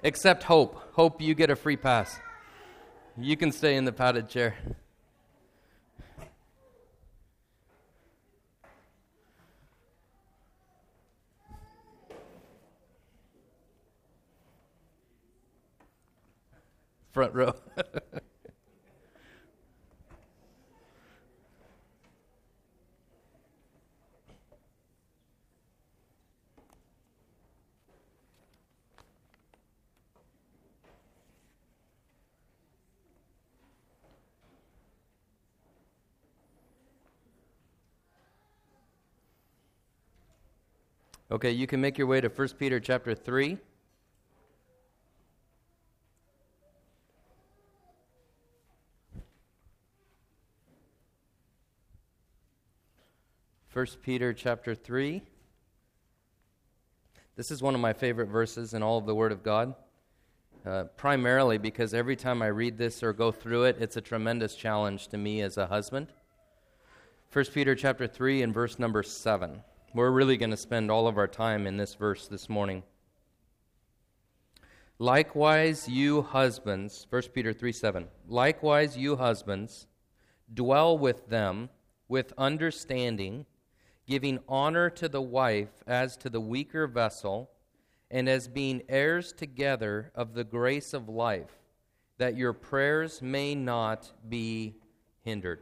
Except Hope. Hope, you get a free pass. You can stay in the padded chair. Front row. Okay, you can make your way to 1 Peter chapter 3. First Peter chapter 3. This is one of my favorite verses in all of the Word of God, primarily because every time I read this or go through it, it's a tremendous challenge to me as a husband. First Peter chapter 3 and verse number 7. We're really going to spend all of our time in this verse this morning. Likewise, you husbands, 1 Peter 3:7. Likewise, you husbands, dwell with them with understanding, giving honor to the wife as to the weaker vessel, and as being heirs together of the grace of life, that your prayers may not be hindered.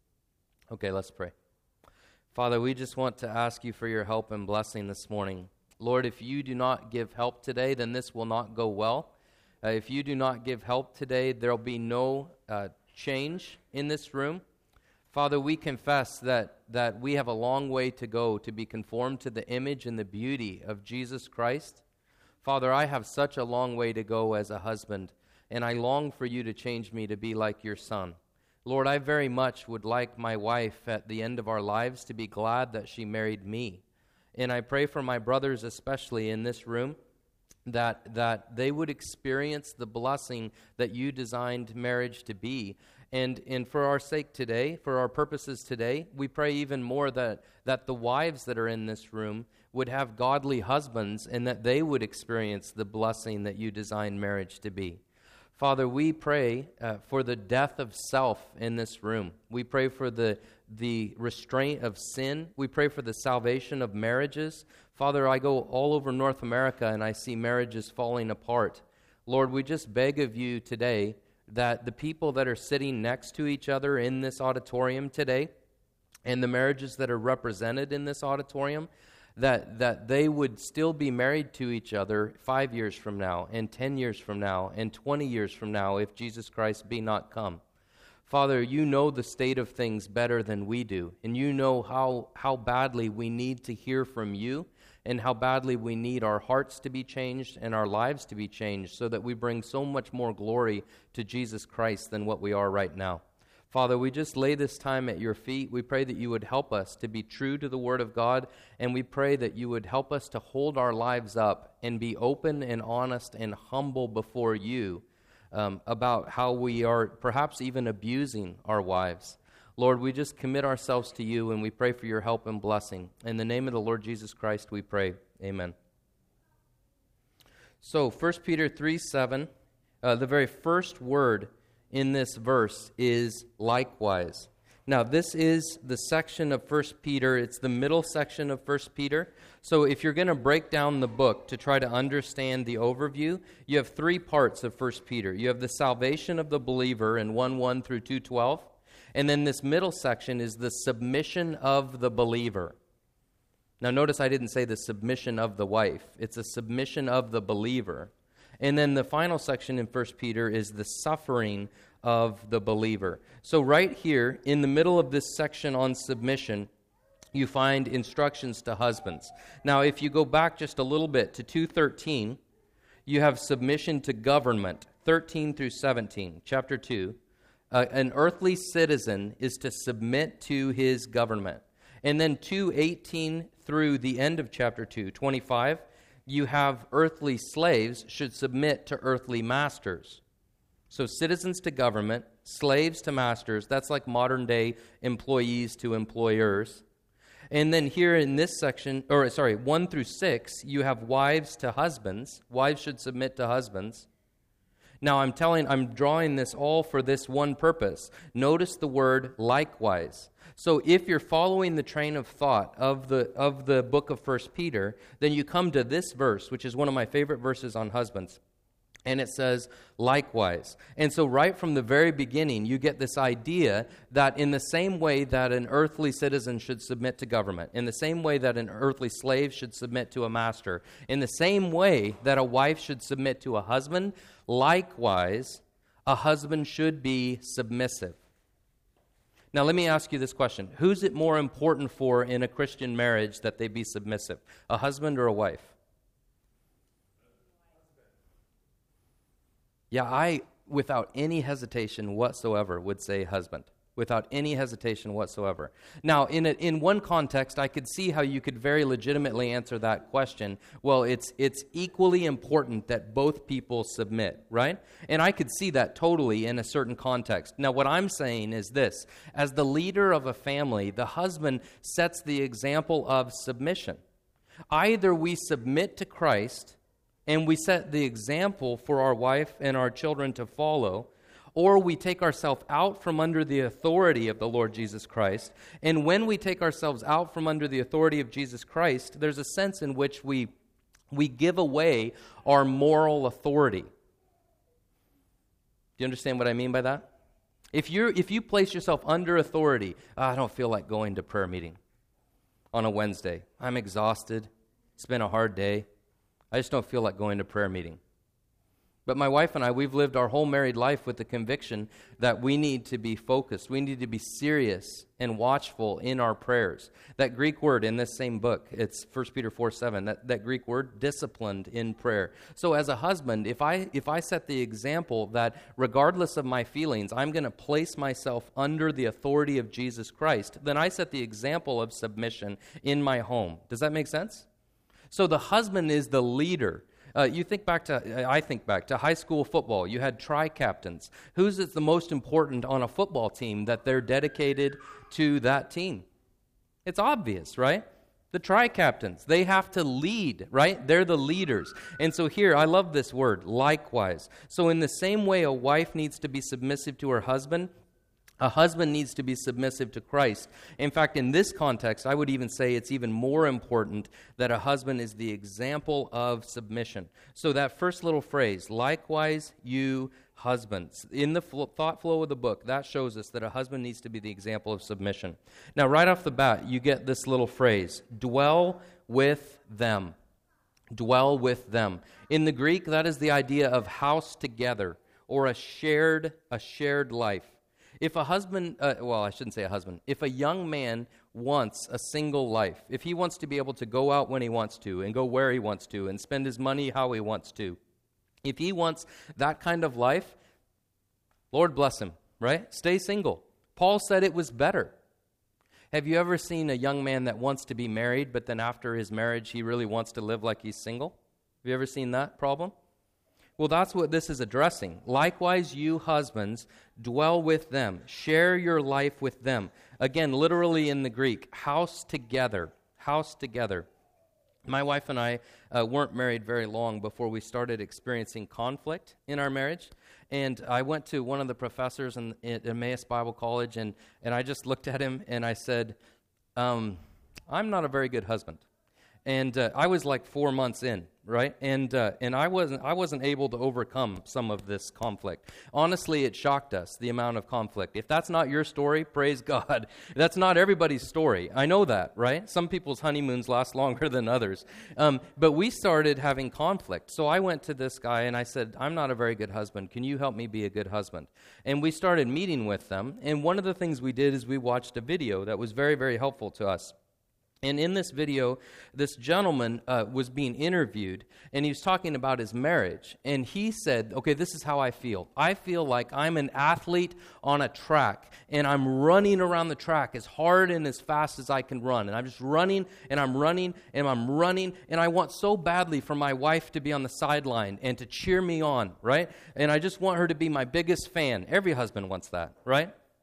Okay, let's pray. Father, we just want to ask you for your help and blessing this morning. Lord, if you do not give help today, then this will not go well. If you do not give help today, there will be no change in this room. Father, we confess that we have a long way to go to be conformed to the image and the beauty of Jesus Christ. Father, I have such a long way to go as a husband, and I long for you to change me to be like your Son. Lord, I very much would like my wife at the end of our lives to be glad that she married me. And I pray for my brothers, especially in this room, that they would experience the blessing that you designed marriage to be. And for our sake today, for our purposes today, we pray even more that the wives that are in this room would have godly husbands and that they would experience the blessing that you designed marriage to be. Father, we pray for the death of self in this room. We pray for the restraint of sin. We pray for the salvation of marriages. Father, I go all over North America and I see marriages falling apart. Lord, we just beg of you today that the people that are sitting next to each other in this auditorium today and the marriages that are represented in this auditorium, that they would still be married to each other 5 years from now and 10 years from now and 20 years from now if Jesus Christ be not come. Father, you know the state of things better than we do, and you know how badly we need to hear from you and how badly we need our hearts to be changed and our lives to be changed so that we bring so much more glory to Jesus Christ than what we are right now. Father, we just lay this time at your feet. We pray that you would help us to be true to the Word of God, and we pray that you would help us to hold our lives up and be open and honest and humble before you about how we are perhaps even abusing our wives. Lord, we just commit ourselves to you, and we pray for your help and blessing. In the name of the Lord Jesus Christ, we pray. Amen. So, 1 Peter 3:7, the very first word in this verse is likewise. Now, this is the section of 1 Peter. It's the middle section of 1 Peter. So if you're going to break down the book to try to understand the overview, you have three parts of 1 Peter. You have the salvation of the believer in 1:1 through 2:12. And then this middle section is the submission of the believer. Now, notice I didn't say the submission of the wife. It's a submission of the believer. And then the final section in 1 Peter is the suffering of the believer. So right here, in the middle of this section on submission, you find instructions to husbands. Now, if you go back just a little bit to 2:13, you have submission to government, 13 through 17, chapter 2. An earthly citizen is to submit to his government. And then 2:18 through the end of chapter 2, 25, you have earthly slaves should submit to earthly masters. So citizens to government, slaves to masters, that's like modern day employees to employers. And then here in this section, 1 through 6, you have wives to husbands. Wives should submit to husbands. Now I'm drawing this all for this one purpose. Notice the word likewise. So if you're following the train of thought of the book of 1 Peter, then you come to this verse, which is one of my favorite verses on husbands. And it says, likewise. And so right from the very beginning, you get this idea that in the same way that an earthly citizen should submit to government, in the same way that an earthly slave should submit to a master, in the same way that a wife should submit to a husband, likewise, a husband should be submissive. Now, let me ask you this question. Who's it more important for in a Christian marriage that they be submissive, a husband or a wife? Yeah, I, without any hesitation whatsoever, would say husband. Without any hesitation whatsoever. Now, in one context, I could see how you could very legitimately answer that question. Well, it's equally important that both people submit, right? And I could see that totally in a certain context. Now, what I'm saying is this. As the leader of a family, the husband sets the example of submission. Either we submit to Christ and we set the example for our wife and our children to follow, or we take ourselves out from under the authority of the Lord Jesus Christ. And when we take ourselves out from under the authority of Jesus Christ, there's a sense in which we give away our moral authority. Do you understand what I mean by that? If you place yourself under authority, I don't feel like going to prayer meeting on a Wednesday. I'm exhausted. It's been a hard day. I just don't feel like going to prayer meeting. But my wife and I, we've lived our whole married life with the conviction that we need to be focused. We need to be serious and watchful in our prayers. That Greek word in this same book, it's 1 Peter 4:7, that Greek word, disciplined in prayer. So as a husband, if I set the example that regardless of my feelings, I'm going to place myself under the authority of Jesus Christ, then I set the example of submission in my home. Does that make sense? So the husband is the leader. I think back to high school football. You had tri-captains. Who's it the most important on a football team that they're dedicated to that team? It's obvious, right? The tri-captains. They have to lead, right? They're the leaders. And so here, I love this word, likewise. So in the same way a wife needs to be submissive to her husband, a husband needs to be submissive to Christ. In fact, in this context, I would even say it's even more important that a husband is the example of submission. So that first little phrase, likewise you husbands, in the thought flow of the book, that shows us that a husband needs to be the example of submission. Now, right off the bat, you get this little phrase, dwell with them. Dwell with them. In the Greek, that is the idea of house together or a shared life. If a husband, I shouldn't say a husband, if a young man wants a single life, if he wants to be able to go out when he wants to and go where he wants to and spend his money how he wants to, if he wants that kind of life, Lord bless him, right? Stay single. Paul said it was better. Have you ever seen a young man that wants to be married, but then after his marriage he really wants to live like he's single? Have you ever seen that problem? Well, that's what this is addressing. Likewise, you husbands, dwell with them. Share your life with them. Again, literally in the Greek, house together. House together. My wife and I weren't married very long before we started experiencing conflict in our marriage. And I went to one of the professors at Emmaus Bible College, and I just looked at him and I said, I'm not a very good husband. And I was like 4 months in, right? And I wasn't able to overcome some of this conflict. Honestly, it shocked us, the amount of conflict. If that's not your story, praise God. That's not everybody's story. I know that, right? Some people's honeymoons last longer than others. But we started having conflict. So I went to this guy and I said, I'm not a very good husband. Can you help me be a good husband? And we started meeting with them. And one of the things we did is we watched a video that was very, very helpful to us. And in this video, this gentleman was being interviewed, and he was talking about his marriage. And he said, okay, this is how I feel. I feel like I'm an athlete on a track, and I'm running around the track as hard and as fast as I can run. And I'm just running, and I'm running, and I'm running, and I want so badly for my wife to be on the sideline and to cheer me on, right? And I just want her to be my biggest fan. Every husband wants that, right?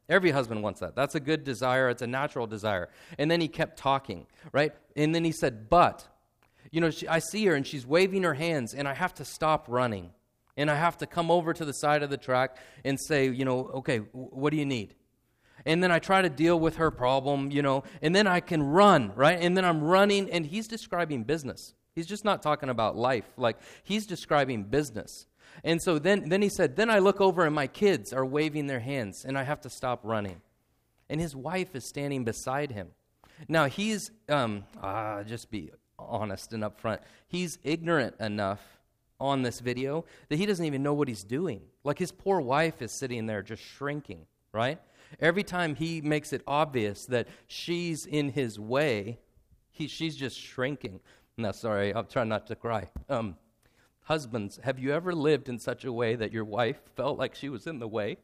Every husband wants that. That's a good desire. It's a natural desire. And then he kept talking, right? And then he said, but, I see her and she's waving her hands and I have to stop running. And I have to come over to the side of the track and say, okay, what do you need? And then I try to deal with her problem, and then I can run, right? And then I'm running, and he's describing business. He's just not talking about life. Like, he's describing business. And so then he said, then I look over and my kids are waving their hands, and I have to stop running. And his wife is standing beside him. Now, he's, just be honest and upfront, he's ignorant enough on this video that he doesn't even know what he's doing. Like, his poor wife is sitting there just shrinking, right? Every time he makes it obvious that she's in his way, she's just shrinking. No, sorry, I'm trying not to cry. Husbands, have you ever lived in such a way that your wife felt like she was in the way?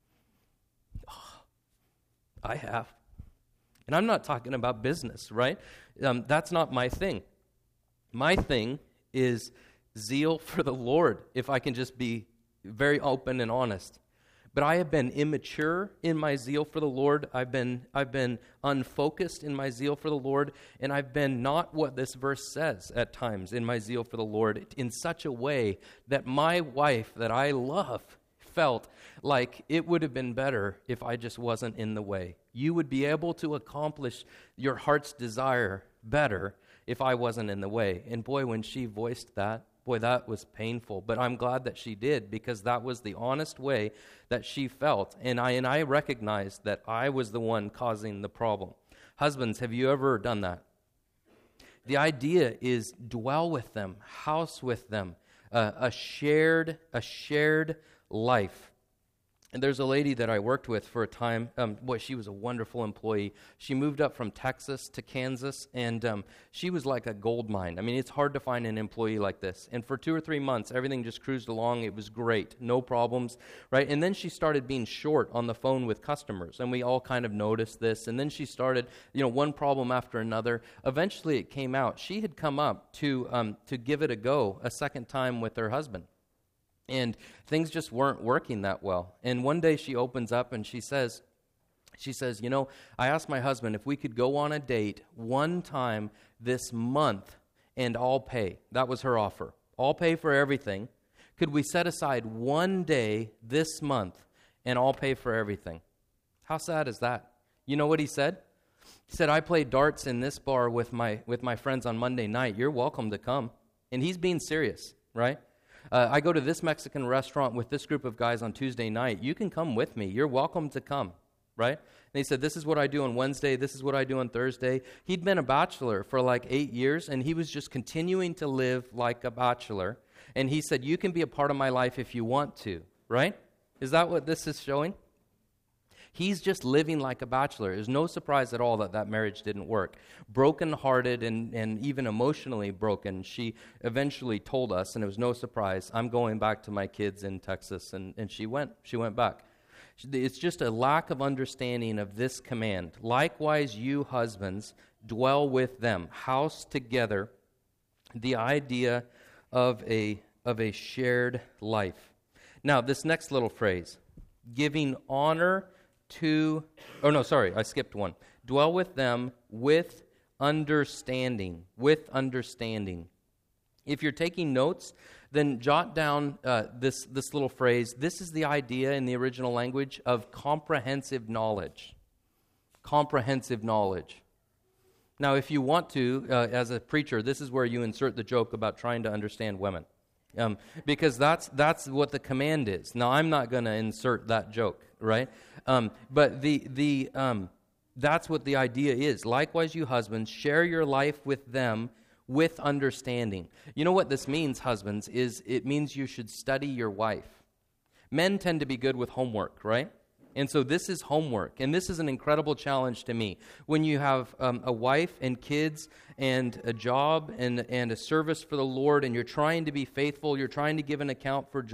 Oh, I have. And I'm not talking about business, right? That's not my thing. My thing is zeal for the Lord, if I can just be very open and honest. But I have been immature in my zeal for the Lord. I've been unfocused in my zeal for the Lord, and I've been not what this verse says at times in my zeal for the Lord in such a way that my wife that I love felt like it would have been better if I just wasn't in the way. You would be able to accomplish your heart's desire better if I wasn't in the way. And boy, when she voiced that, that was painful, but I'm glad that she did, because that was the honest way that she felt, and I recognized that I was the one causing the problem. Husbands, have you ever done that? The idea is dwell with them, house with them, a shared life. And there's a lady that I worked with for a time. She was a wonderful employee. She moved up from Texas to Kansas, and she was like a gold mine. I mean, it's hard to find an employee like this. And for 2 or 3 months, everything just cruised along. It was great, no problems, right? And then she started being short on the phone with customers, and we all kind of noticed this. And then she started, one problem after another. Eventually, it came out. She had come up to give it a go a second time with her husband. And things just weren't working that well. And one day she opens up and she says, I asked my husband if we could go on a date one time this month and I'll pay. That was her offer. I'll pay for everything. Could we set aside one day this month and I'll pay for everything? How sad is that? You know what he said? He said, I play darts in this bar with my friends on Monday night. You're welcome to come. And he's being serious, right? I go to this Mexican restaurant with this group of guys on Tuesday night. You can come with me. You're welcome to come, right? And he said, this is what I do on Wednesday. This is what I do on Thursday. He'd been a bachelor for like 8 years, and he was just continuing to live like a bachelor. And he said, you can be a part of my life if you want to, right? Is that what this is showing? He's just living like a bachelor. There's no surprise at all that marriage didn't work. Broken-hearted and even emotionally broken, she eventually told us, and it was no surprise, I'm going back to my kids in Texas, and she went back. It's just a lack of understanding of this command. Likewise, you husbands, dwell with them, house together, the idea of a shared life. Now, this next little phrase, giving honor I skipped one. Dwell with them with understanding. With understanding. If you're taking notes, then jot down this little phrase. This is the idea in the original language of comprehensive knowledge. Comprehensive knowledge. Now, if you want to, as a preacher, this is where you insert the joke about trying to understand women. Because that's what the command is. Now, I'm not going to insert that joke, right? But that's what the idea is. Likewise, you husbands, share your life with them with understanding. You know what this means, husbands, is it means you should study your wife. Men tend to be good with homework, right? And so this is homework, and this is an incredible challenge to me. When you have a wife and kids and a job and a service for the Lord, and you're trying to be faithful, you're trying to give an account at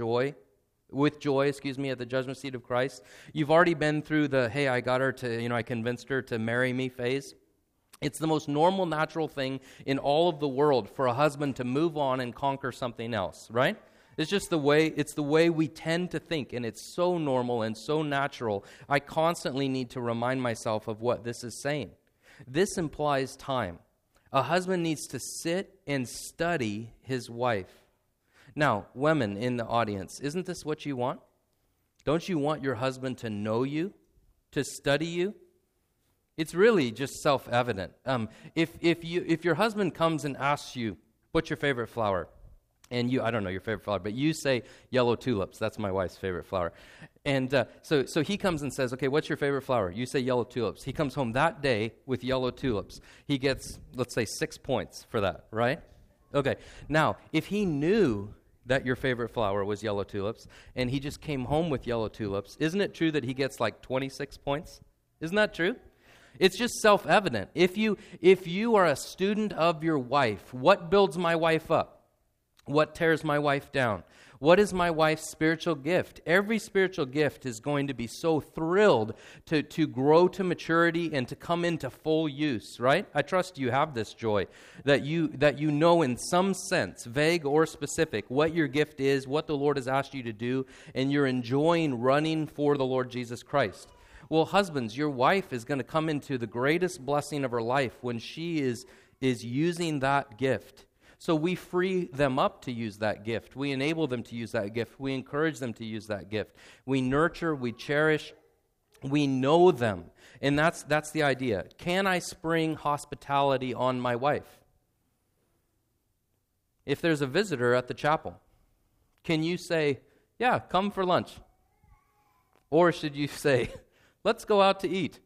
the judgment seat of Christ. You've already been through the, hey, I got her to, I convinced her to marry me phase. It's the most normal, natural thing in all of the world for a husband to move on and conquer something else, right? It's just it's the way we tend to think, and it's so normal and so natural. I constantly need to remind myself of what this is saying. This implies time. A husband needs to sit and study his wife. Now, women in the audience, isn't this what you want? Don't you want your husband to know you, to study you? It's really just self-evident. If your husband comes and asks you, what's your favorite flower? And I don't know your favorite flower, but you say yellow tulips. That's my wife's favorite flower. And so he comes and says, okay, what's your favorite flower? You say yellow tulips. He comes home that day with yellow tulips. He gets, let's say, 6 points for that, right? Okay. Now, if he knew that your favorite flower was yellow tulips, and he just came home with yellow tulips, isn't it true that he gets like 26 points? Isn't that true? It's just self-evident. If you are a student of your wife, what builds my wife up? What tears my wife down? What is my wife's spiritual gift? Every spiritual gift is going to be so thrilled to grow to maturity and to come into full use, right? I trust you have this joy, that you know in some sense, vague or specific, what your gift is, what the Lord has asked you to do, and you're enjoying running for the Lord Jesus Christ. Well, husbands, your wife is going to come into the greatest blessing of her life when she is using that gift. So we free them up to use that gift. We enable them to use that gift. We encourage them to use that gift. We nurture, we cherish, we know them. And that's the idea. Can I spring hospitality on my wife? If there's a visitor at the chapel, can you say, yeah, come for lunch? Or should you say, let's go out to eat?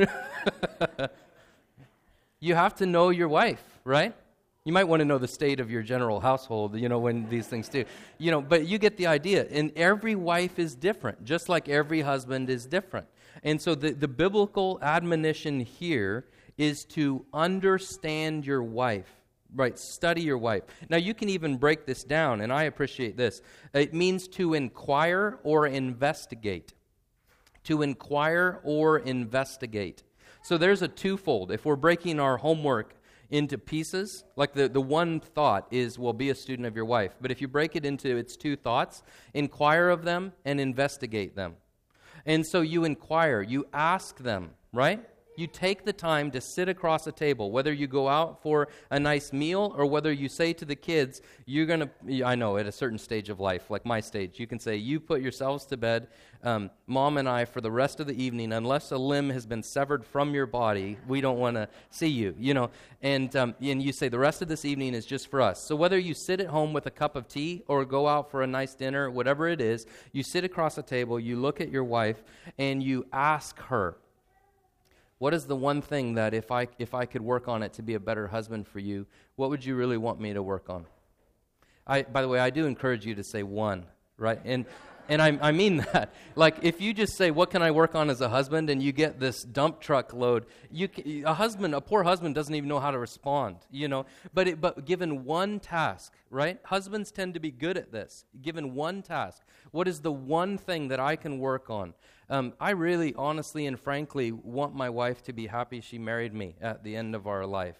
You have to know your wife, right? You might want to know the state of your general household, when these things do. But you get the idea. And every wife is different, just like every husband is different. And so the biblical admonition here is to understand your wife, right? Study your wife. Now, you can even break this down, and I appreciate this. It means to inquire or investigate. To inquire or investigate. So there's a twofold. If we're breaking our homework into pieces, like the one thought is, well, be a student of your wife. But if you break it into its two thoughts, inquire of them and investigate them. And so you inquire, you ask them, right? You take the time to sit across a table, whether you go out for a nice meal or whether you say to the kids, I know at a certain stage of life, like my stage, you can say, you put yourselves to bed, Mom and I, for the rest of the evening, unless a limb has been severed from your body, we don't want to see you, And you say, the rest of this evening is just for us. So whether you sit at home with a cup of tea or go out for a nice dinner, whatever it is, you sit across a table, you look at your wife, and you ask her, what is the one thing that if I could work on it to be a better husband for you, what would you really want me to work on? By the way, I do encourage you to say one, right? And I mean that. Like, if you just say, what can I work on as a husband, and you get this dump truck load, a poor husband doesn't even know how to respond, But given one task, right? Husbands tend to be good at this. Given one task, what is the one thing that I can work on? I really, honestly, and frankly want my wife to be happy she married me at the end of our life.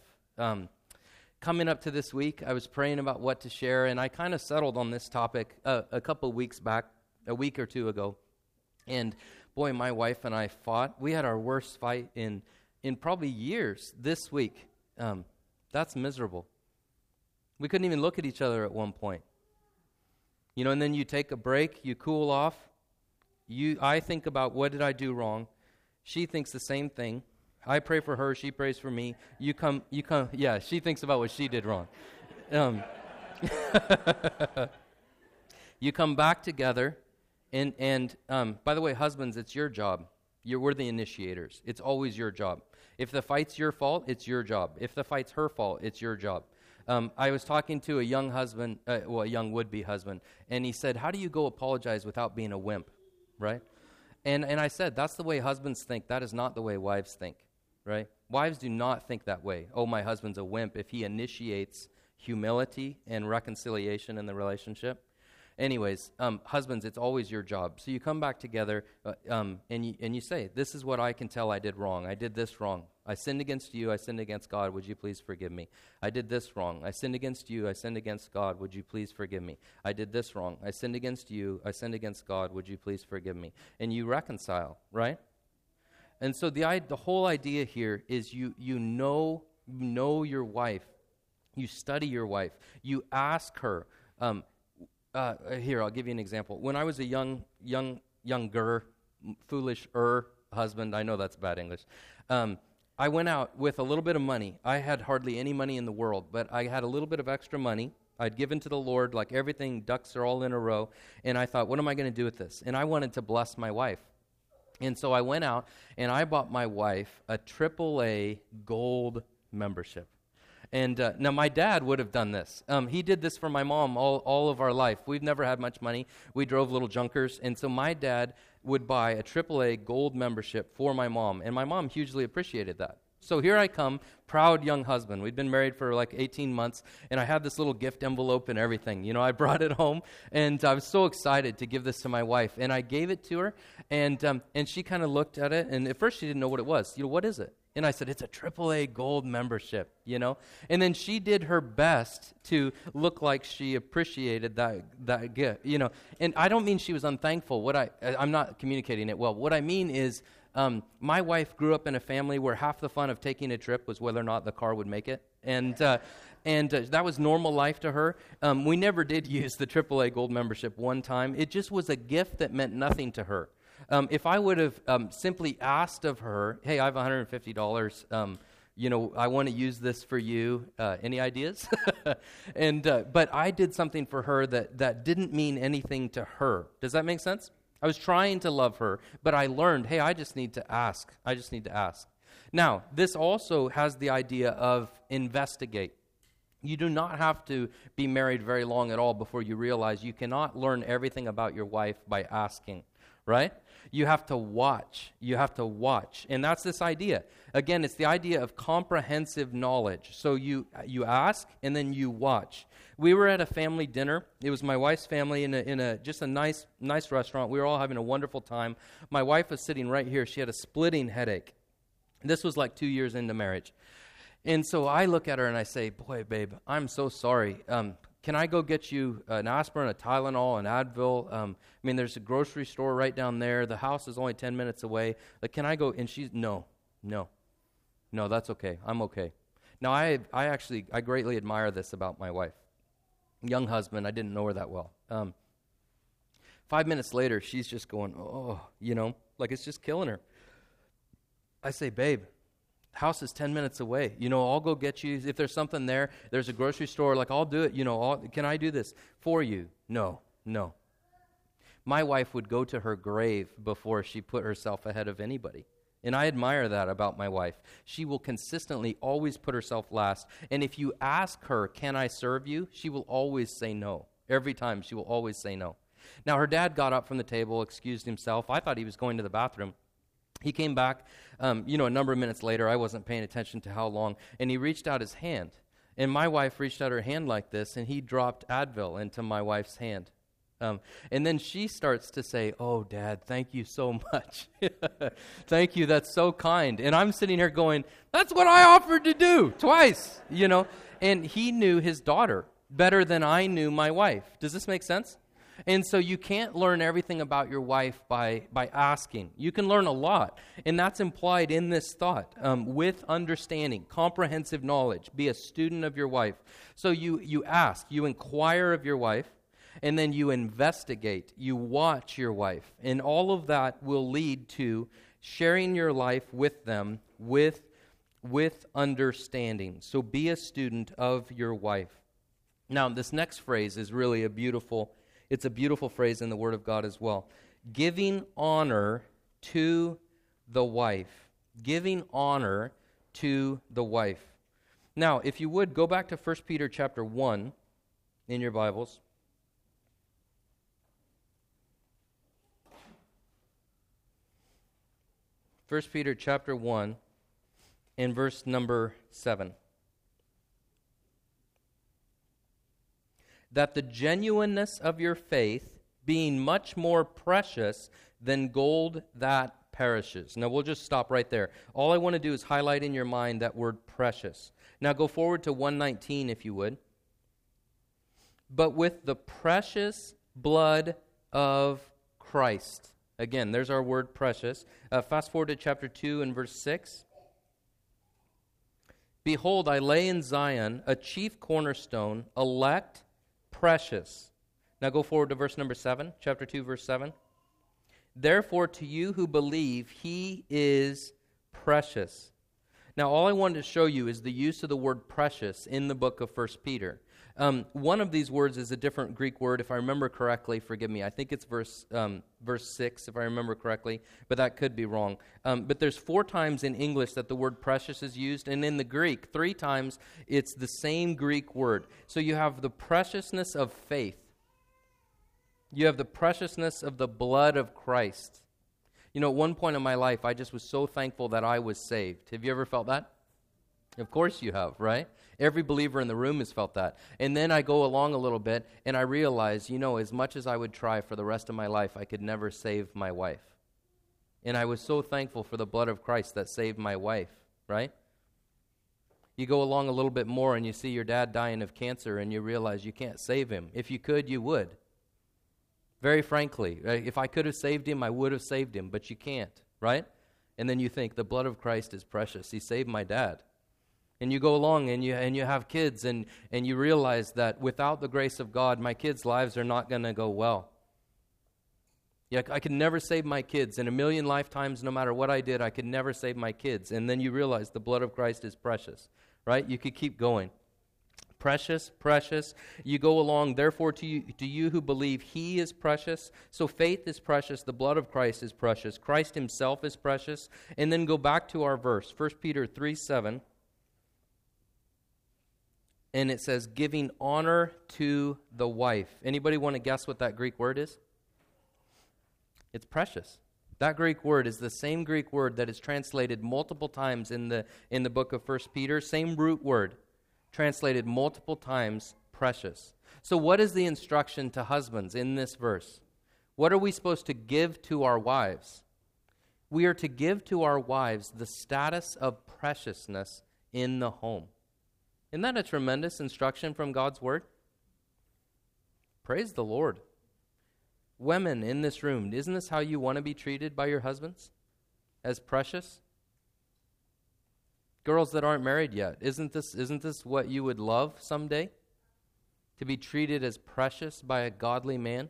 Coming up to this week, I was praying about what to share, and I kind of settled on this topic a couple weeks back, a week or two ago. And boy, my wife and I fought. We had our worst fight in probably years this week. That's miserable. We couldn't even look at each other at one point. And then you take a break, you cool off. I think about, what did I do wrong? She thinks the same thing. I pray for her, she prays for me. You come, yeah, she thinks about what she did wrong. You come back together, and by the way, husbands, it's your job. We're the initiators. It's always your job. If the fight's your fault, it's your job. If the fight's her fault, it's your job. I was talking to a young husband, a young would-be husband, and he said, how do you go apologize without being a wimp? Right? And I said, that's the way husbands think. That is not the way wives think, right? Wives do not think that way. Oh, my husband's a wimp if he initiates humility and reconciliation in the relationship. Anyways, husbands, it's always your job. So you come back together and you say, this is what I can tell I did wrong. I did this wrong. I sinned against you. I sinned against God. Would you please forgive me? I did this wrong. I sinned against you. I sinned against God. Would you please forgive me? I did this wrong. I sinned against you. I sinned against God. Would you please forgive me? And you reconcile, right? And so the whole idea here is you know your wife. You study your wife. You ask her. Here, I'll give you an example. When I was a younger, foolish-er husband, I know that's bad English, I went out with a little bit of money. I had hardly any money in the world, but I had a little bit of extra money. I'd given to the Lord, like everything, ducks are all in a row, and I thought, what am I going to do with this? And I wanted to bless my wife. And so I went out, and I bought my wife a AAA gold membership. And now my dad would have done this. He did this for my mom all of our life. We've never had much money. We drove little junkers. And so my dad would buy a AAA gold membership for my mom. And my mom hugely appreciated that. So here I come, proud young husband. We'd been married for like 18 months, and I had this little gift envelope and everything. You know, I brought it home, and I was so excited to give this to my wife. And I gave it to her, and she kind of looked at it, and at first she didn't know what it was. You know, what is it? And I said, it's a AAA gold membership, you know. And then she did her best to look like she appreciated that gift, you know. And I don't mean she was unthankful. I'm not communicating it well. What I mean is, my wife grew up in a family where half the fun of taking a trip was whether or not the car would make it. And that was normal life to her. We never did use the AAA gold membership one time. It just was a gift that meant nothing to her. If I would have simply asked of her, hey, I have $150, you know, I want to use this for you. Any ideas? But I did something for her that didn't mean anything to her. Does that make sense? I was trying to love her, but I learned, hey, I just need to ask. I just need to ask. Now, this also has the idea of investigate. You do not have to be married very long at all before you realize you cannot learn everything about your wife by asking, right? You have to watch. You have to watch. And that's this idea. Again, it's the idea of comprehensive knowledge. So you ask, and then you watch. We were at a family dinner. It was my wife's family in a just a nice restaurant. We were all having a wonderful time. My wife was sitting right here. She had a splitting headache. This was like 2 years into marriage. And so I look at her and I say, boy, babe, I'm so sorry. Can I go get you an aspirin, a Tylenol, an Advil? I mean, there's a grocery store right down there. The house is only 10 minutes away. Like, can I go? And she's, no, that's okay. I'm okay. Now, I greatly admire this about my wife. Young husband, I didn't know her that well. 5 minutes later, she's just going, oh, you know, like it's just killing her. I say, babe, house is 10 minutes away. You know, I'll go get you. If there's something there, there's a grocery store, like I'll do it. You know, can I do this for you? No. My wife would go to her grave before she put herself ahead of anybody. And I admire that about my wife. She will consistently always put herself last. And if you ask her, can I serve you? She will always say no. Every time she will always say no. Now, her dad got up from the table, excused himself. I thought he was going to the bathroom. He came back, a number of minutes later. I wasn't paying attention to how long. And he reached out his hand. And my wife reached out her hand like this, and he dropped Advil into my wife's hand. And then she starts to say, oh, Dad, thank you so much. Thank you, that's so kind. And I'm sitting here going, that's what I offered to do twice, you know. And he knew his daughter better than I knew my wife. Does this make sense? And so you can't learn everything about your wife by asking. You can learn a lot, and that's implied in this thought. With understanding, comprehensive knowledge, be a student of your wife. So you ask, you inquire of your wife, and then you investigate, you watch your wife. And all of that will lead to sharing your life with them with understanding. So be a student of your wife. Now, this next phrase is really a beautiful phrase in the Word of God as well. Giving honor to the wife. Giving honor to the wife. Now, if you would, go back to 1 Peter chapter 1 in your Bibles. 1 Peter chapter 1 and verse number 7. that the genuineness of your faith, being much more precious than gold that perishes. Now, we'll just stop right there. All I want to do is highlight in your mind that word precious. Now, go forward to 119, if you would. But with the precious blood of Christ. Again, there's our word precious. Fast forward to chapter 2 and verse 6. Behold, I lay in Zion a chief cornerstone, elect, precious. Now go forward to verse number 7, chapter 2, verse 7. Therefore, to you who believe, he is precious. Now, all I wanted to show you is the use of the word precious in the book of 1 Peter. One of these words is a different Greek word, if I remember correctly. Forgive me. I think it's verse 6, if I remember correctly, but that could be wrong. But there's 4 times in English that the word precious is used, and in the Greek, 3 times it's the same Greek word. So you have the preciousness of faith. You have the preciousness of the blood of Christ. You know, at one point in my life, I just was so thankful that I was saved. Have you ever felt that? Of course you have, right? Every believer in the room has felt that. And then I go along a little bit, and I realize, you know, as much as I would try for the rest of my life, I could never save my wife. And I was so thankful for the blood of Christ that saved my wife, right? You go along a little bit more, and you see your dad dying of cancer, and you realize you can't save him. If you could, you would. Very frankly, if I could have saved him, I would have saved him, but you can't, right? And then you think, the blood of Christ is precious. He saved my dad. And you go along and you have kids, and you realize that without the grace of God, my kids' lives are not going to go well. Yeah, I could never save my kids. In a million lifetimes, no matter what I did, I could never save my kids. And then you realize the blood of Christ is precious, right? You could keep going. Precious, precious. You go along, therefore to you who believe, he is precious. So faith is precious, the blood of Christ is precious, Christ himself is precious. And then go back to our verse, 1 Peter 3:7. And it says, giving honor to the wife. Anybody want to guess what that Greek word is? It's precious. That Greek word is the same Greek word that is translated multiple times in the book of 1 Peter. Same root word, translated multiple times, precious. So what is the instruction to husbands in this verse? What are we supposed to give to our wives? We are to give to our wives the status of preciousness in the home. Isn't that a tremendous instruction from God's word? Praise the Lord. Women in this room, isn't this how you want to be treated by your husbands? As precious? Girls that aren't married yet, isn't this what you would love someday? To be treated as precious by a godly man?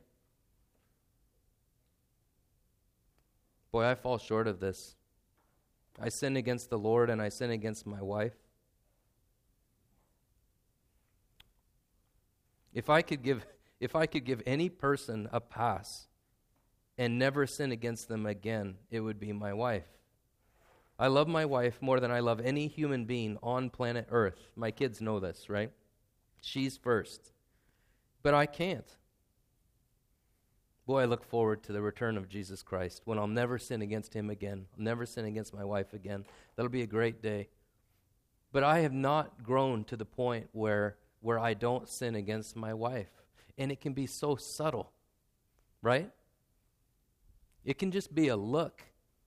Boy, I fall short of this. I sin against the Lord and I sin against my wife. If I could give any person a pass and never sin against them again, it would be my wife. I love my wife more than I love any human being on planet Earth. My kids know this, right? She's first. But I can't. Boy, I look forward to the return of Jesus Christ when I'll never sin against him again. I'll never sin against my wife again. That'll be a great day. But I have not grown to the point where I don't sin against my wife. And it can be so subtle, right? It can just be a look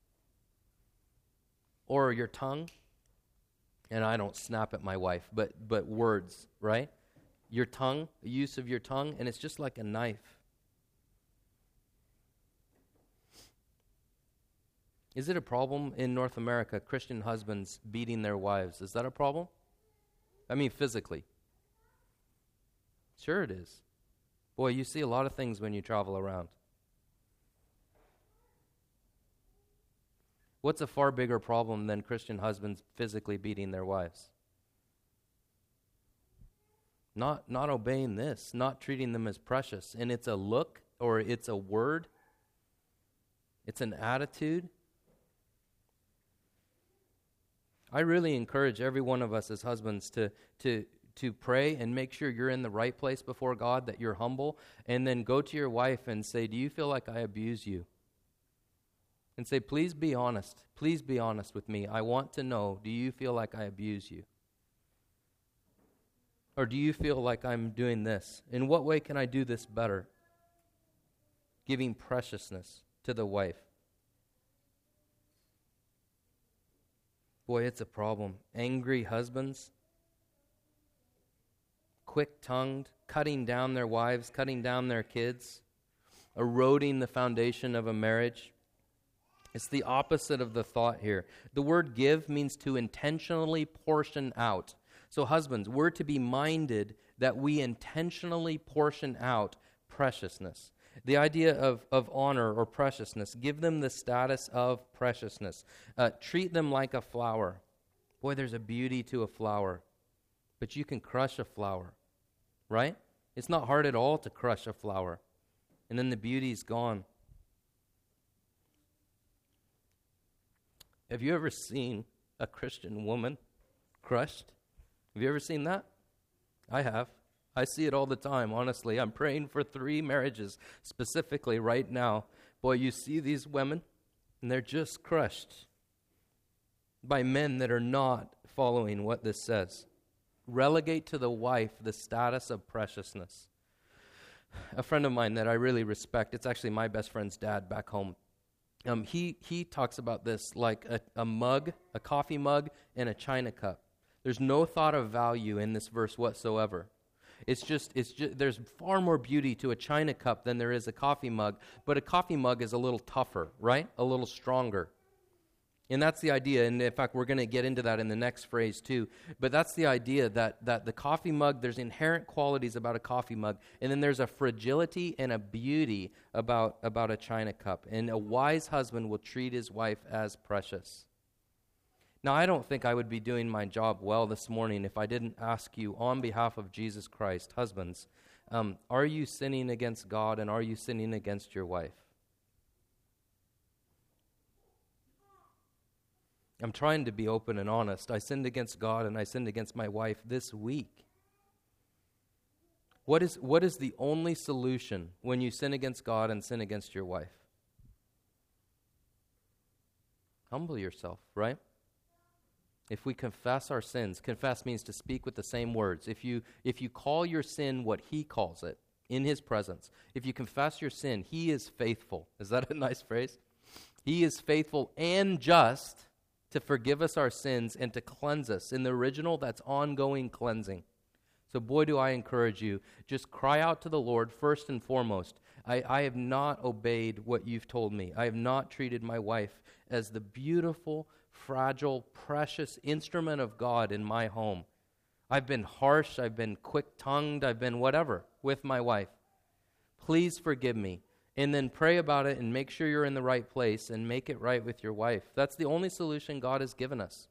or your tongue. And I don't snap at my wife, but words, right? Your tongue, the use of your tongue, and it's just like a knife. Is it a problem in North America, Christian husbands beating their wives? Is that a problem? I mean, physically. Sure it is. Boy, you see a lot of things when you travel around. What's a far bigger problem than Christian husbands physically beating their wives? Not obeying this, not treating them as precious. And it's a look, or it's a word, it's an attitude. I really encourage every one of us as husbands to pray and make sure you're in the right place before God, that you're humble, and then go to your wife and say, do you feel like I abuse you? And say, please be honest. Please be honest with me. I want to know, do you feel like I abuse you? Or do you feel like I'm doing this? In what way can I do this better? Giving preciousness to the wife. Boy, it's a problem. Angry husbands, quick-tongued, cutting down their wives, cutting down their kids, eroding the foundation of a marriage. It's the opposite of the thought here. The word give means to intentionally portion out. So husbands, we're to be minded that we intentionally portion out preciousness. The idea of honor or preciousness, give them the status of preciousness. Treat them like a flower. Boy, there's a beauty to a flower, but you can crush a flower, right? It's not hard at all to crush a flower, and then the beauty's gone. Have you ever seen a Christian woman crushed? Have you ever seen that? I have. I see it all the time, honestly. I'm praying for 3 marriages specifically right now. Boy, you see these women, and they're just crushed by men that are not following what this says. Relegate to the wife the status of preciousness. A friend of mine that I really respect, it's actually my best friend's dad back home. He talks about this like a mug, a coffee mug, and a china cup. There's no thought of value in this verse whatsoever. It's just there's far more beauty to a china cup than there is a coffee mug, but a coffee mug is a little tougher, right? A little stronger. And that's the idea, and in fact, we're going to get into that in the next phrase too, but that's the idea that the coffee mug, there's inherent qualities about a coffee mug, and then there's a fragility and a beauty about a china cup, and a wise husband will treat his wife as precious. Now, I don't think I would be doing my job well this morning if I didn't ask you on behalf of Jesus Christ, husbands, are you sinning against God and are you sinning against your wife? I'm trying to be open and honest. I sinned against God and I sinned against my wife this week. What is the only solution when you sin against God and sin against your wife? Humble yourself, right? If we confess our sins, confess means to speak with the same words. If you call your sin what he calls it in his presence, if you confess your sin, he is faithful. Is that a nice phrase? He is faithful and just to forgive us our sins and to cleanse us. In the original, that's ongoing cleansing. So boy, do I encourage you, just cry out to the Lord first and foremost. I have not obeyed what you've told me. I have not treated my wife as the beautiful, fragile, precious instrument of God in my home. I've been harsh, I've been quick-tongued, I've been whatever with my wife. Please forgive me. And then pray about it and make sure you're in the right place and make it right with your wife. That's the only solution God has given us.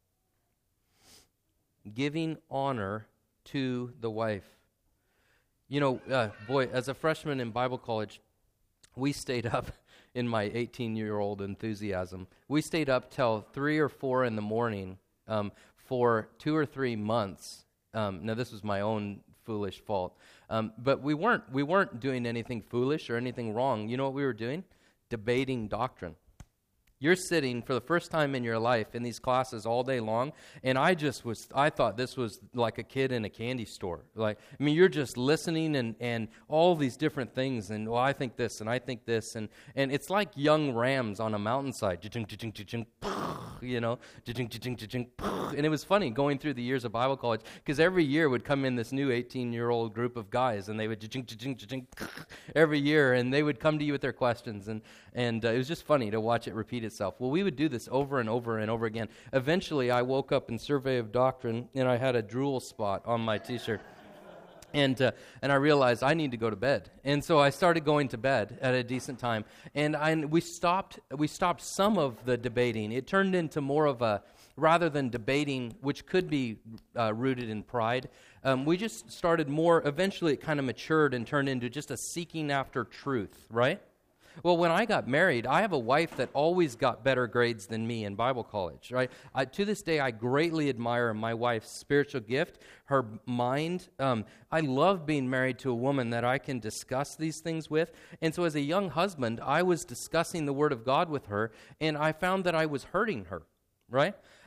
Giving honor to the wife. You know, boy, as a freshman in Bible college, we stayed up in my 18-year-old enthusiasm. We stayed up till 3 or 4 in the morning for 2 or 3 months. Now, this was my own foolish fault. But we weren't doing anything foolish or anything wrong. You know what we were doing? Debating doctrine. You're sitting for the first time in your life in these classes all day long, and I thought this was like a kid in a candy store. You're just listening and all these different things, and I think this, and I think this, and it's like young rams on a mountainside, you know, and it was funny going through the years of Bible college, because every year would come in this new 18-year-old group of guys, and they would every year, and they would come to you with their questions, and it was just funny to watch it repeat itself. Well, we would do this over and over and over again. Eventually, I woke up in Survey of Doctrine, and I had a drool spot on my T-shirt. And I realized I need to go to bed. And so I started going to bed at a decent time. And we stopped some of the debating. It turned into more of a, rather than debating, which could be rooted in pride, we just started more, eventually it kind of matured and turned into just a seeking after truth, right? Well, when I got married, I have a wife that always got better grades than me in Bible college, right? To this day, I greatly admire my wife's spiritual gift, her mind. I love being married to a woman that I can discuss these things with. And so as a young husband, I was discussing the Word of God with her, and I found that I was hurting her, right?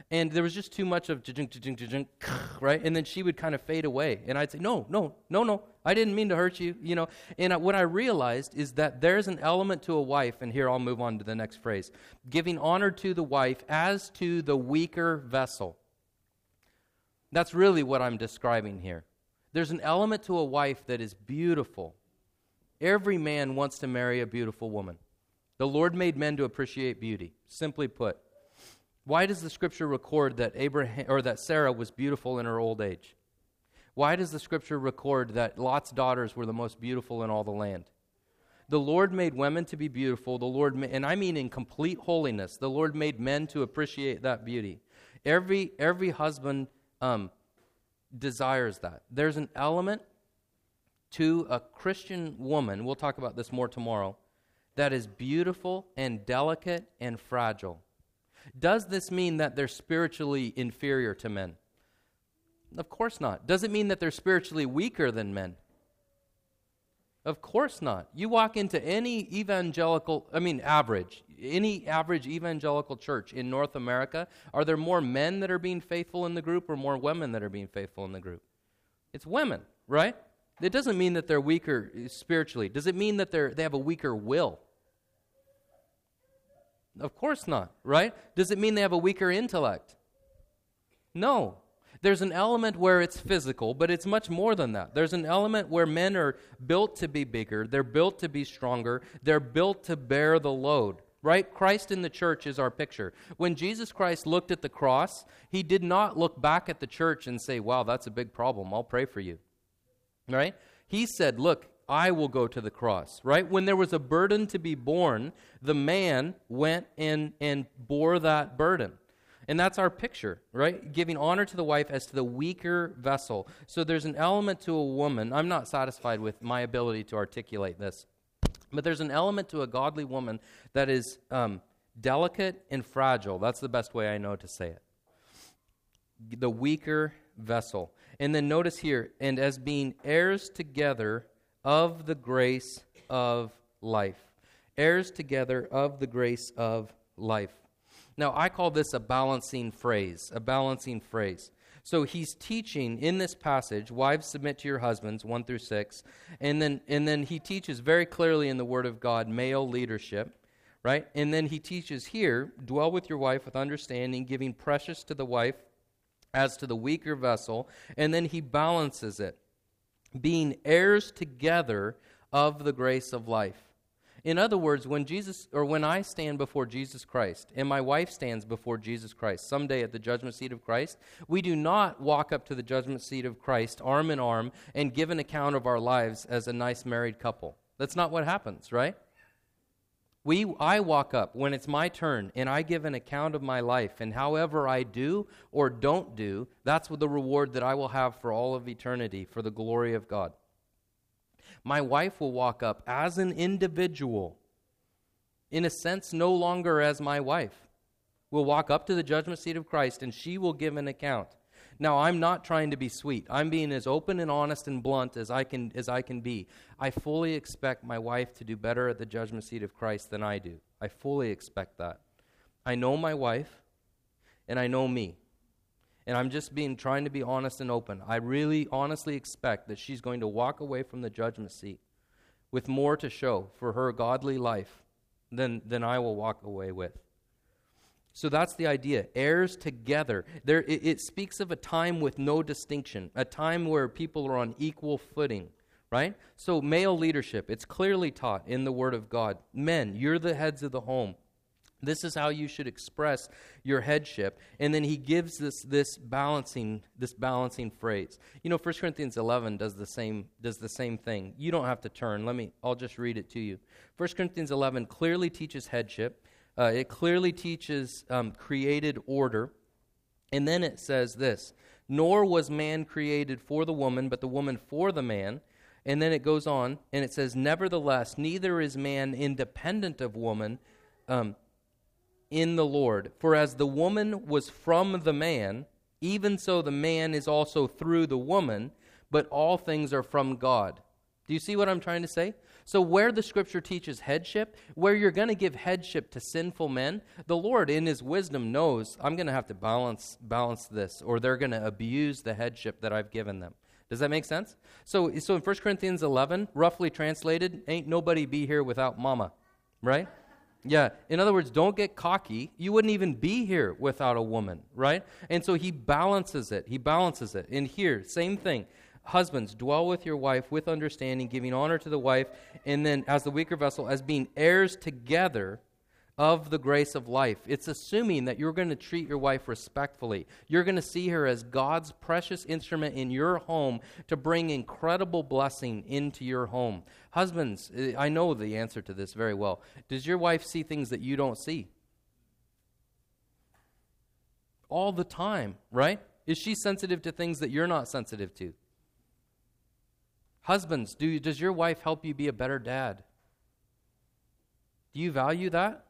And there was just too much of right? And then she would kind of fade away. And I'd say, no, I didn't mean to hurt you, And what I realized is that there's an element to a wife, and here I'll move on to the next phrase, giving honor to the wife as to the weaker vessel. That's really what I'm describing here. There's an element to a wife that is beautiful. Every man wants to marry a beautiful woman. The Lord made men to appreciate beauty, simply put. Why does the Scripture record that that Sarah was beautiful in her old age? Why does the Scripture record that Lot's daughters were the most beautiful in all the land? The Lord made women to be beautiful. And I mean in complete holiness. The Lord made men to appreciate that beauty. Every husband desires that. There's an element to a Christian woman, we'll talk about this more tomorrow, that is beautiful and delicate and fragile. Does this mean that they're spiritually inferior to men? Of course not. Does it mean that they're spiritually weaker than men? Of course not. You walk into any average evangelical church in North America, are there more men that are being faithful in the group or more women that are being faithful in the group? It's women, right? It doesn't mean that they're weaker spiritually. Does it mean that they have a weaker will? Of course not, right? Does it mean they have a weaker intellect? No. There's an element where it's physical, but it's much more than that. There's an element where men are built to be bigger, they're built to be stronger, they're built to bear the load, right? Christ in the church is our picture. When Jesus Christ looked at the cross, he did not look back at the church and say, wow, that's a big problem, I'll pray for you, right? He said, look, I will go to the cross, right? When there was a burden to be borne, the man went and bore that burden. And that's our picture, right? Giving honor to the wife as to the weaker vessel. So there's an element to a woman. I'm not satisfied with my ability to articulate this. But there's an element to a godly woman that is delicate and fragile. That's the best way I know to say it. The weaker vessel. And then notice here, and as being heirs together of the grace of life. Heirs together of the grace of life. Now, I call this a balancing phrase, So he's teaching in this passage, wives submit to your husbands, 1 through 6, and then he teaches very clearly in the Word of God, male leadership, right? And then he teaches here, dwell with your wife with understanding, giving precious to the wife as to the weaker vessel, and then he balances it, being heirs together of the grace of life. In other words, when I stand before Jesus Christ and my wife stands before Jesus Christ someday at the judgment seat of Christ, we do not walk up to the judgment seat of Christ arm in arm and give an account of our lives as a nice married couple. That's not what happens, right? I walk up when it's my turn and I give an account of my life, and however I do or don't do, that's the reward that I will have for all of eternity for the glory of God. My wife will walk up as an individual, in a sense no longer as my wife. Will walk up to the judgment seat of Christ and she will give an account. Now, I'm not trying to be sweet. I'm being as open and honest and blunt as I can be. I fully expect my wife to do better at the judgment seat of Christ than I do. I fully expect that. I know my wife and I know me. And I'm just trying to be honest and open. I really honestly expect that she's going to walk away from the judgment seat with more to show for her godly life than I will walk away with. So that's the idea. Heirs together. It speaks of a time with no distinction, a time where people are on equal footing, right? So male leadership, it's clearly taught in the Word of God. Men, you're the heads of the home. This is how you should express your headship. And then he gives this balancing phrase. 1 Corinthians 11 does the same thing. You don't have to turn. I'll just read it to you. 1 Corinthians 11 clearly teaches headship. It clearly teaches created order. And then it says this, nor was man created for the woman, but the woman for the man. And then it goes on, and it says, nevertheless, neither is man independent of woman, in the Lord. For as the woman was from the man, even so the man is also through the woman, but all things are from God. Do you see what I'm trying to say? So where the Scripture teaches headship, where you're going to give headship to sinful men, the Lord in His wisdom knows, I'm going to have to balance this, or they're going to abuse the headship that I've given them. Does that make sense? So in 1 Corinthians 11, roughly translated, ain't nobody be here without mama, right? Yeah, in other words, don't get cocky. You wouldn't even be here without a woman, right? And so He balances it. And here, same thing. Husbands, dwell with your wife with understanding, giving honor to the wife, and then as the weaker vessel, as being heirs together of the grace of life. It's assuming that you're going to treat your wife respectfully. You're going to see her as God's precious instrument in your home to bring incredible blessing into your home. Husbands, I know the answer to this very well. Does your wife see things that you don't see? All the time, right? Is she sensitive to things that you're not sensitive to? Husbands, does your wife help you be a better dad? Do you value that?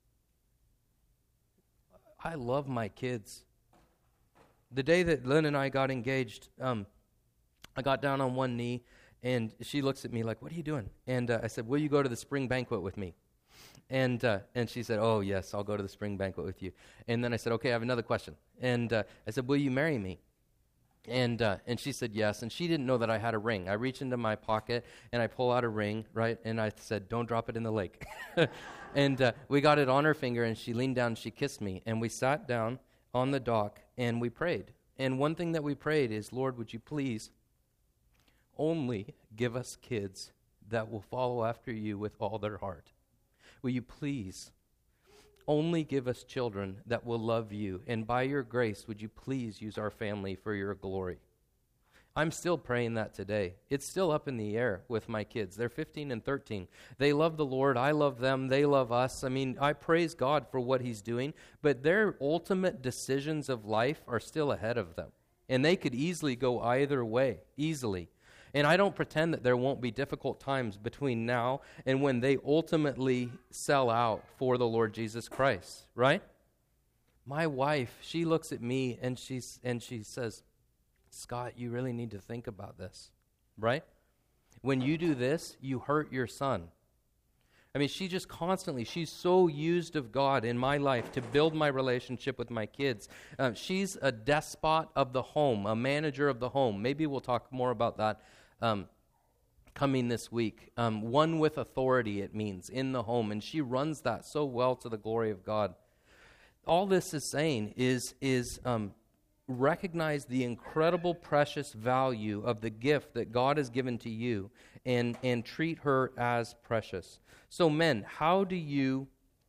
I love my kids. The day that Lynn and I got engaged, I got down on one knee, and she looks at me like, what are you doing? And I said, will you go to the spring banquet with me? And she said, oh, yes, I'll go to the spring banquet with you. And then I said, okay, I have another question. And I said, will you marry me? And she said yes, and she didn't know that I had a ring. I reach into my pocket, and I pull out a ring, right? And I said, don't drop it in the lake. And we got it on her finger, and she leaned down, and she kissed me. And we sat down on the dock, and we prayed. And one thing that we prayed is, Lord, would you please only give us kids that will follow after you with all their heart? Will you please only give us children that will love you, and by your grace, would you please use our family for your glory? I'm still praying that today. It's still up in the air with my kids. They're 15 and 13. They love the Lord. I love them. They love us. I mean, I praise God for what He's doing, but their ultimate decisions of life are still ahead of them, and they could easily go either way, easily. And I don't pretend that there won't be difficult times between now and when they ultimately sell out for the Lord Jesus Christ, right? My wife, she looks at me and she says, Scott, you really need to think about this, right? When you do this, you hurt your son. I mean, she just constantly, she's so used of God in my life to build my relationship with my kids. She's a despot of the home, a manager of the home. Maybe we'll talk more about that coming this week. One with authority, it means, in the home. And she runs that so well to the glory of God. All this is saying is recognize the incredible precious value of the gift that God has given to you and treat her as precious. So men, how do you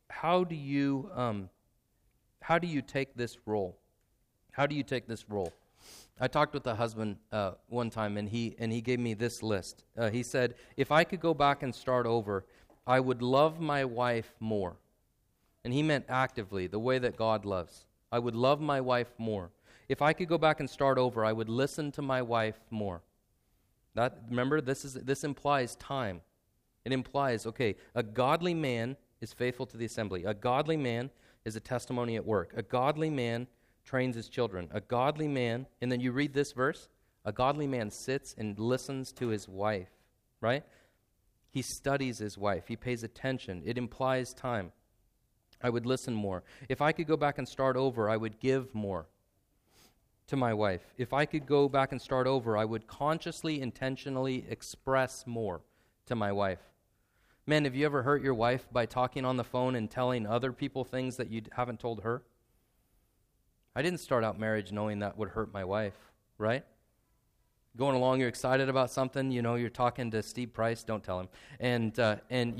take this role? How do you take this role? I talked with a husband one time, and he gave me this list. He said, if I could go back and start over, I would love my wife more. And he meant actively, the way that God loves. I would love my wife more. If I could go back and start over, I would listen to my wife more. Remember, this implies time. It implies, okay, a godly man is faithful to the assembly. A godly man is a testimony at work. A godly man trains his children. A godly man, and then you read this verse, a godly man sits and listens to his wife, right? He studies his wife. He pays attention. It implies time. I would listen more. If I could go back and start over, I would give more to my wife. If I could go back and start over, I would consciously, intentionally express more to my wife. Men, have you ever hurt your wife by talking on the phone and telling other people things that you haven't told her? I didn't start out marriage knowing that would hurt my wife, right? Going along, you're excited about something, you're talking to Steve Price, don't tell him, and and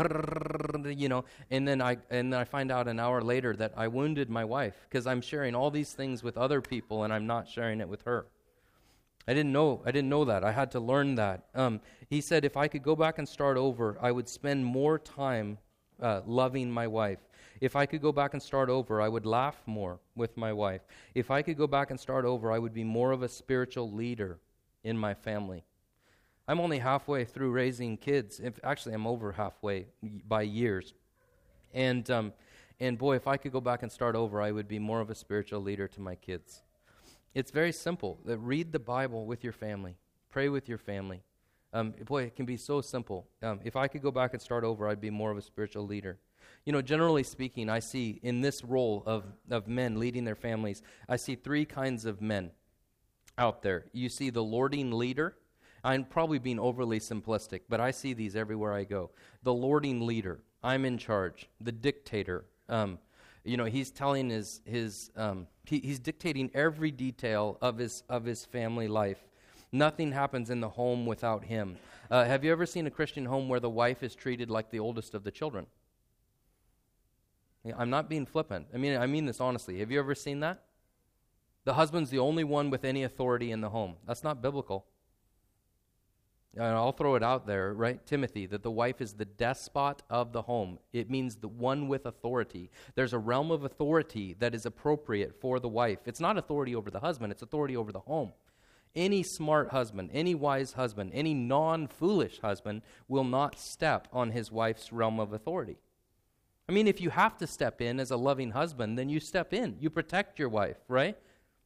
then I find out an hour later that I wounded my wife because I'm sharing all these things with other people and I'm not sharing it with her. I didn't know that. I had to learn that. He said, if I could go back and start over, I would spend more time loving my wife. If I could go back and start over, I would laugh more with my wife. If I could go back and start over, I would be more of a spiritual leader in my family. I'm only halfway through raising kids. Actually, I'm over halfway by years. And boy, if I could go back and start over, I would be more of a spiritual leader to my kids. It's very simple. Read the Bible with your family. Pray with your family. Boy, it can be so simple. If I could go back and start over, I'd be more of a spiritual leader. Generally speaking, I see in this role of men leading their families, I see three kinds of men out there. You see the lording leader. I'm probably being overly simplistic, but I see these everywhere I go. The lording leader. I'm in charge. The dictator. He's telling he's dictating every detail of his family life. Nothing happens in the home without him. Have you ever seen a Christian home where the wife is treated like the oldest of the children? I'm not being flippant. I mean this honestly. Have you ever seen that? The husband's the only one with any authority in the home. That's not biblical. And I'll throw it out there, right? Timothy, that the wife is the despot of the home. It means the one with authority. There's a realm of authority that is appropriate for the wife. It's not authority over the husband. It's authority over the home. Any smart husband, any wise husband, any non-foolish husband will not step on his wife's realm of authority. If you have to step in as a loving husband, then you step in. You protect your wife, right?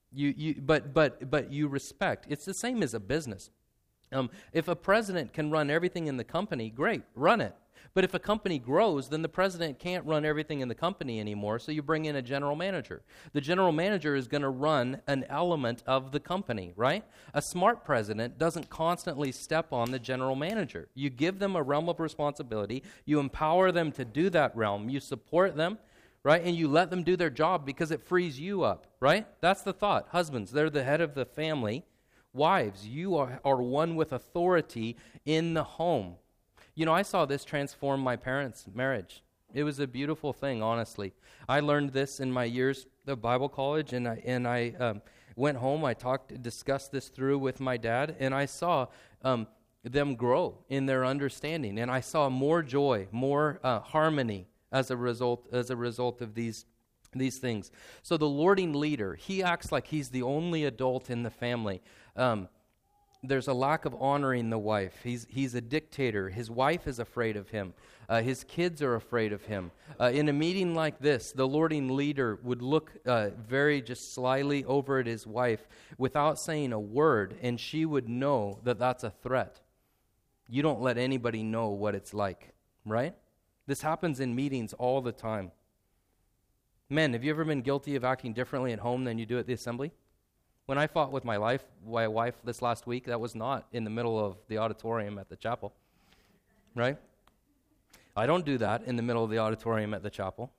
But you respect. It's the same as a business. If a president can run everything in the company, great, run it. But if a company grows, then the president can't run everything in the company anymore, so you bring in a general manager. The general manager is going to run an element of the company, right? A smart president doesn't constantly step on the general manager. You give them a realm of responsibility, you empower them to do that realm, you support them, right? And you let them do their job because it frees you up, right? That's the thought. Husbands, they're the head of the family. Wives, you are one with authority in the home. I saw this transform my parents' marriage. It was a beautiful thing, honestly. I learned this in my years of Bible college, and I went home. I discussed this through with my dad, and I saw them grow in their understanding, and I saw more joy, more harmony as a result of these things. So the lording leader, he acts like he's the only adult in the family. There's a lack of honoring the wife. He's a dictator. His wife is afraid of him. His kids are afraid of him. In a meeting like this, the lording leader would look very just slyly over at his wife without saying a word, and she would know that that's a threat. You don't let anybody know what it's like, right? This happens in meetings all the time. Men, have you ever been guilty of acting differently at home than you do at the assembly? When I fought with my wife this last week, that was not in the middle of the auditorium at the chapel, right? I don't do that in the middle of the auditorium at the chapel.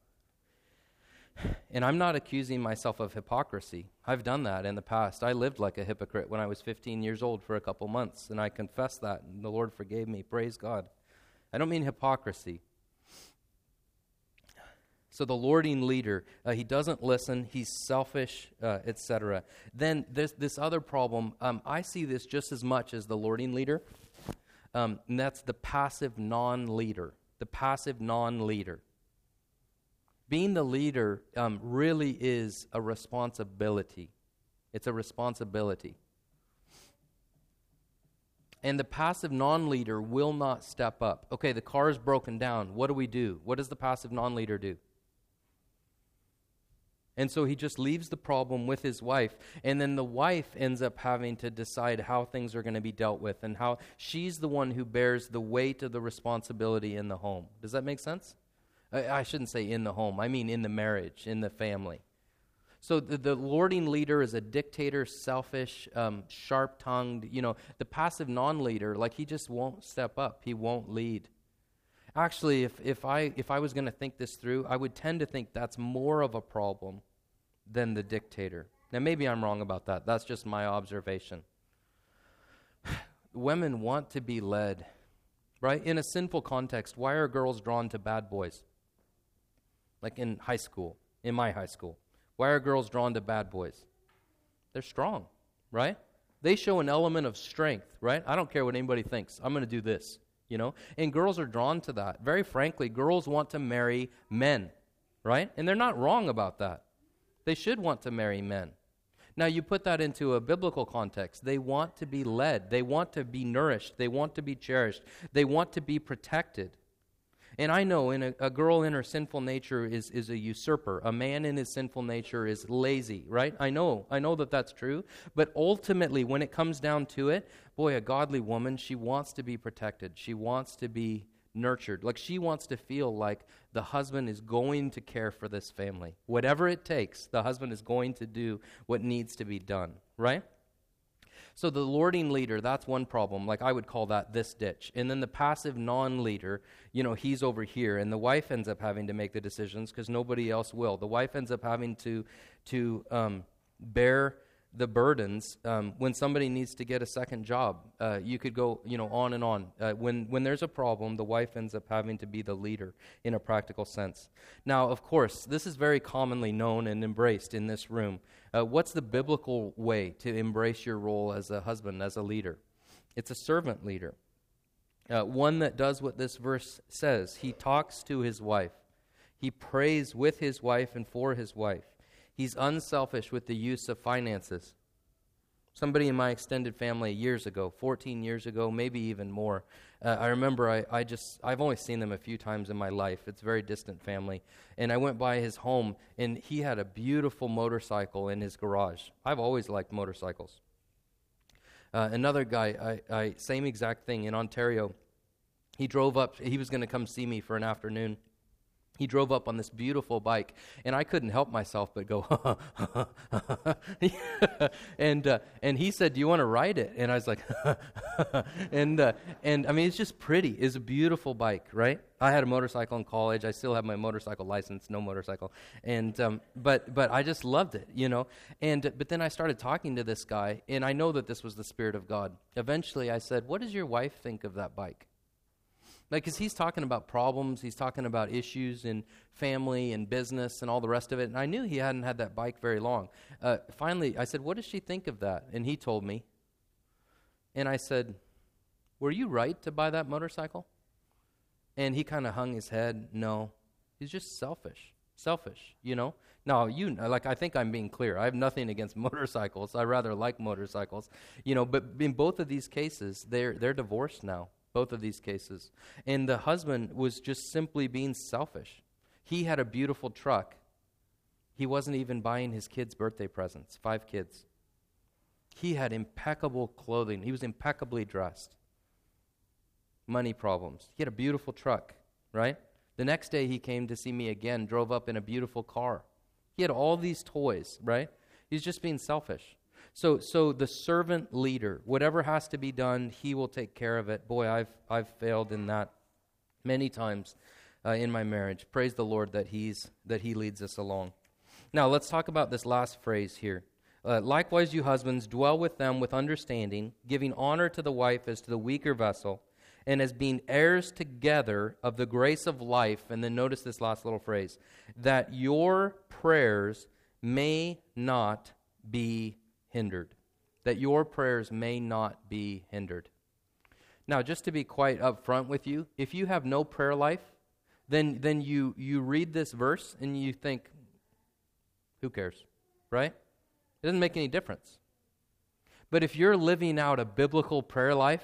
And I'm not accusing myself of hypocrisy. I've done that in the past. I lived like a hypocrite when I was 15 years old for a couple months, and I confessed that, and the Lord forgave me. Praise God. I don't mean hypocrisy. So the lording leader, he doesn't listen, he's selfish, etc. Then this other problem, I see this just as much as the lording leader, and that's the passive non-leader. The passive non-leader. Being the leader really is a responsibility. It's a responsibility. And the passive non-leader will not step up. Okay, the car is broken down. What do? What does the passive non-leader do? And so he just leaves the problem with his wife, and then the wife ends up having to decide how things are going to be dealt with and how she's the one who bears the weight of the responsibility in the home. Does that make sense? I shouldn't say in the home. I mean in the marriage, in the family. So the lording leader is a dictator, selfish, sharp-tongued, the passive non-leader, like he just won't step up. He won't lead. Actually, if I was going to think this through, I would tend to think that's more of a problem than the dictator. Now, maybe I'm wrong about that. That's just my observation. Women want to be led, right? In a sinful context, why are girls drawn to bad boys? Like in high school, in my high school. Why are girls drawn to bad boys? They're strong, right? They show an element of strength, right? I don't care what anybody thinks. I'm going to do this. And girls are drawn to that. Very frankly, girls want to marry men, right? And they're not wrong about that. They should want to marry men. Now, you put that into a biblical context. They want to be led. They want to be nourished. They want to be cherished. They want to be protected. And I know a girl in her sinful nature is a usurper. A man in his sinful nature is lazy, right? I know that that's true. But ultimately, when it comes down to it, boy, a godly woman, she wants to be protected. She wants to be nurtured. Like, she wants to feel like the husband is going to care for this family. Whatever it takes, the husband is going to do what needs to be done, right? So the lording leader, that's one problem. Like, I would call that this ditch. And then the passive non-leader, he's over here. And the wife ends up having to make the decisions because nobody else will. The wife ends up having to bear the burdens when somebody needs to get a second job. You could go, on and on. When there's a problem, the wife ends up having to be the leader in a practical sense. Now, of course, this is very commonly known and embraced in this room. What's the biblical way to embrace your role as a husband, as a leader? It's a servant leader. One that does what this verse says. He talks to his wife. He prays with his wife and for his wife. He's unselfish with the use of finances. Somebody in my extended family years ago, 14 years ago, maybe even more, I remember I've only seen them a few times in my life. It's a very distant family. And I went by his home, and he had a beautiful motorcycle in his garage. I've always liked motorcycles. Another guy, same exact thing in Ontario. He drove up. He was going to come see me for an afternoon. He drove up on this beautiful bike, and I couldn't help myself but go, and he said, "Do you want to ride it?" And I was like, and I mean, it's just pretty. It's a beautiful bike, right? I had a motorcycle in college. I still have my motorcycle license, no motorcycle, and but I just loved it, but then I started talking to this guy, and I know that this was the Spirit of God. Eventually, I said, "What does your wife think of that bike?" Like, because he's talking about problems, he's talking about issues in family and business and all the rest of it, and I knew he hadn't had that bike very long. Finally, I said, "What does she think of that?" And he told me. And I said, "Were you right to buy that motorcycle?" And he kind of hung his head. No. He's just selfish, Now, I think I'm being clear. I have nothing against motorcycles. I rather like motorcycles, but in both of these cases, they're divorced now. Both of these cases. And the husband was just simply being selfish. He had a beautiful truck. He wasn't even buying his kids birthday presents, 5 kids. He had impeccable clothing. He was impeccably dressed. Money problems. He had a beautiful truck, right? The next day he came to see me again, drove up in a beautiful car. He had all these toys, right? He's just being selfish. So the servant leader, whatever has to be done, he will take care of it. Boy, I've failed in that many times in my marriage. Praise the Lord that He leads us along. Now let's talk about this last phrase here. Likewise, you husbands, dwell with them with understanding, giving honor to the wife as to the weaker vessel, and as being heirs together of the grace of life. And then notice this last little phrase, that your prayers may not be hindered. That your prayers may not be hindered. Now, just to be quite upfront with you, if you have no prayer life, then you read this verse and you think, who cares, right? It doesn't make any difference. But if you're living out a biblical prayer life,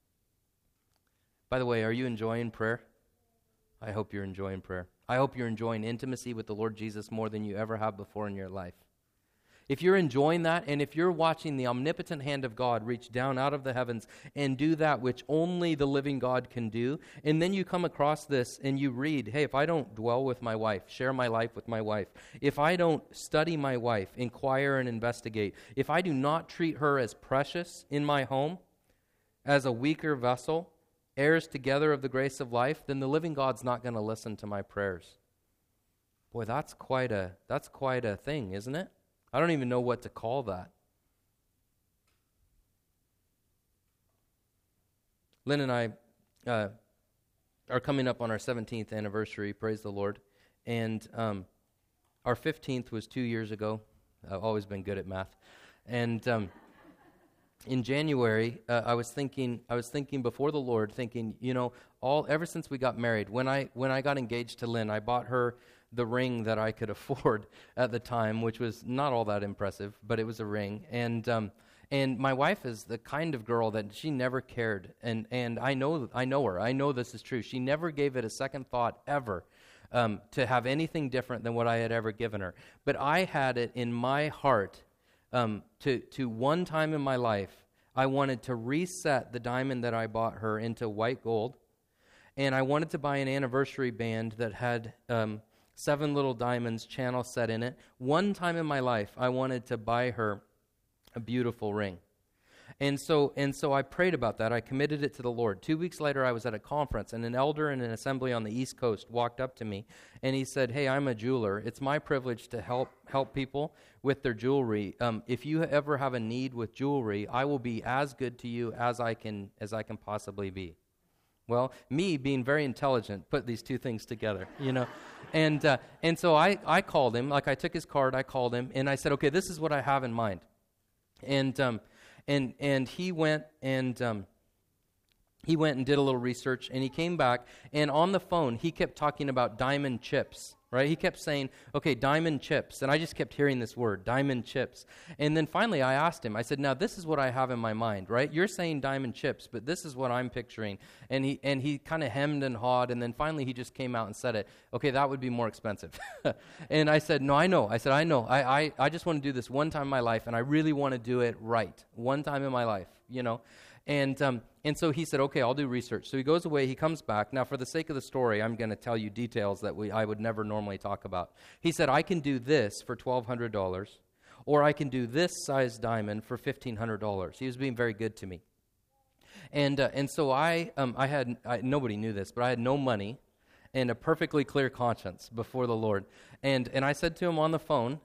by the way, are you enjoying prayer? I hope you're enjoying prayer. I hope you're enjoying intimacy with the Lord Jesus more than you ever have before in your life. If you're enjoying that, and if you're watching the omnipotent hand of God reach down out of the heavens and do that which only the living God can do, and then you come across this and you read, hey, if I don't dwell with my wife, share my life with my wife, if I don't study my wife, inquire and investigate, if I do not treat her as precious in my home, as a weaker vessel, heirs together of the grace of life, then the living God's not going to listen to my prayers. Boy, that's quite a thing, isn't it? I don't even know what to call that. Lynn and I are coming up on our 17th anniversary, praise the Lord. And our 15th was 2 years ago. I've always been good at math. And in January, I was thinking before the Lord, thinking, ever since we got married, when I got engaged to Lynn, I bought her the ring that I could afford at the time, which was not all that impressive, but it was a ring. And And my wife is the kind of girl that she never cared, and I know her. I know this is true. She never gave it a second thought ever to have anything different than what I had ever given her. But I had it in my heart to one time in my life, I wanted to reset the diamond that I bought her into white gold, and I wanted to buy an anniversary band that had 7 little diamonds channel set in it. One time in my life, I wanted to buy her a beautiful ring. And so I prayed about that. I committed it to the Lord. 2 weeks later, I was at a conference, and an elder in an assembly on the East Coast walked up to me, and he said, "Hey, I'm a jeweler. It's my privilege to help people with their jewelry. If you ever have a need with jewelry, I will be as good to you as I can possibly be." Well, me being very intelligent put these two things together, and so I called him. Like, I took his card, I called him, and I said, "Okay, this is what I have in mind." And he went and did a little research, and he came back, and on the phone he kept talking about diamond chips, right? He kept saying, "Okay, diamond chips," and I just kept hearing this word, diamond chips. And then finally I asked him, I said, "Now this is what I have in my mind, right? You're saying diamond chips, but this is what I'm picturing." And he kind of hemmed and hawed, and then finally he just came out and said it. "Okay, that would be more expensive." And I said, "No, I know." I said, "I know. I just want to do this one time in my life, and I really want to do it right. One time in my life, And so he said, "Okay, I'll do research." So he goes away, he comes back. Now, for the sake of the story, I'm going to tell you details that I would never normally talk about. He said, "I can do this for $1,200, or I can do this size diamond for $1,500. He was being very good to me. And so nobody knew this, but I had no money and a perfectly clear conscience before the Lord. And I said to him on the phone,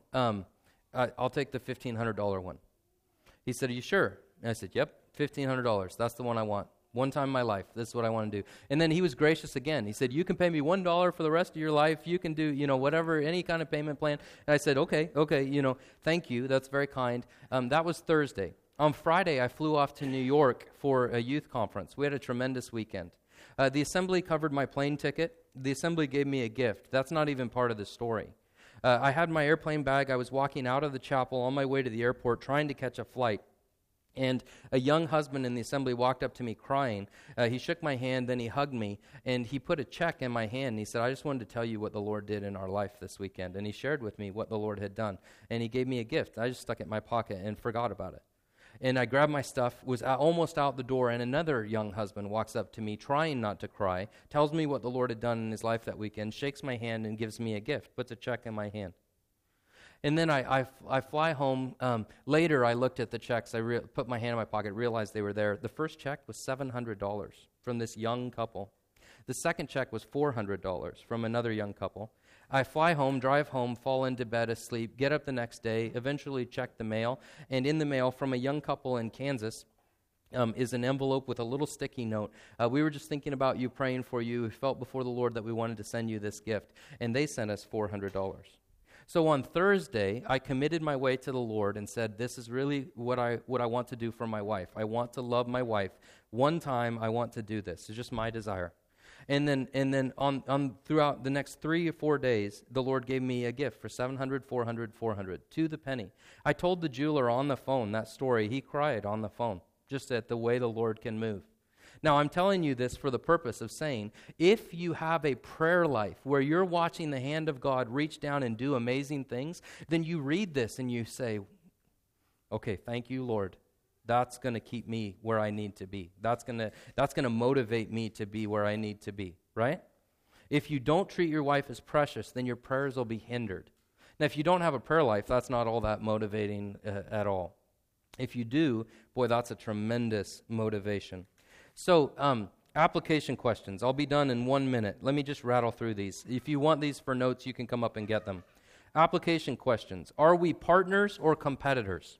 "I'll take the $1,500 one." He said, "Are you sure?" And I said, "Yep. $1,500. That's the one I want. One time in my life. This is what I want to do." And then he was gracious again. He said, "You can pay me $1 for the rest of your life. You can do, whatever, any kind of payment plan." And I said, okay, thank you. That's very kind. That was Thursday. On Friday, I flew off to New York for a youth conference. We had a tremendous weekend. The assembly covered my plane ticket. The assembly gave me a gift. That's not even part of the story. I had my airplane bag. I was walking out of the chapel on my way to the airport trying to catch a flight. And a young husband in the assembly walked up to me crying. He shook my hand, then he hugged me, and he put a check in my hand. And he said, "I just wanted to tell you what the Lord did in our life this weekend." And he shared with me what the Lord had done. And he gave me a gift. I just stuck it in my pocket and forgot about it. And I grabbed my stuff, was almost out the door, and another young husband walks up to me, trying not to cry, tells me what the Lord had done in his life that weekend, shakes my hand, and gives me a gift, puts a check in my hand. And then I fly home. Later, I looked at the checks. I put my hand in my pocket, realized they were there. The first check was $700 from this young couple. The second check was $400 from another young couple. I fly home, drive home, fall into bed asleep, get up the next day, eventually check the mail, and in the mail from a young couple in Kansas is an envelope with a little sticky note. "We were just thinking about you, praying for you. We felt before the Lord that we wanted to send you this gift." And they sent us $400. So on Thursday, I committed my way to the Lord and said, "This is really what I want to do for my wife. I want to love my wife. One time, I want to do this. It's just my desire." And then on throughout the next 3 or 4 days, the Lord gave me a gift for $700, $400, $400 to the penny. I told the jeweler on the phone that story. He cried on the phone, just at the way the Lord can move. Now, I'm telling you this for the purpose of saying, if you have a prayer life where you're watching the hand of God reach down and do amazing things, then you read this and you say, "Okay, thank you, Lord. That's going to keep me where I need to be. That's going to motivate me to be where I need to be," right? If you don't treat your wife as precious, then your prayers will be hindered. Now, if you don't have a prayer life, that's not all that motivating at all. If you do, boy, that's a tremendous motivation. So, application questions. I'll be done in 1 minute. Let me just rattle through these. If you want these for notes, you can come up and get them. Application questions. Are we partners or competitors?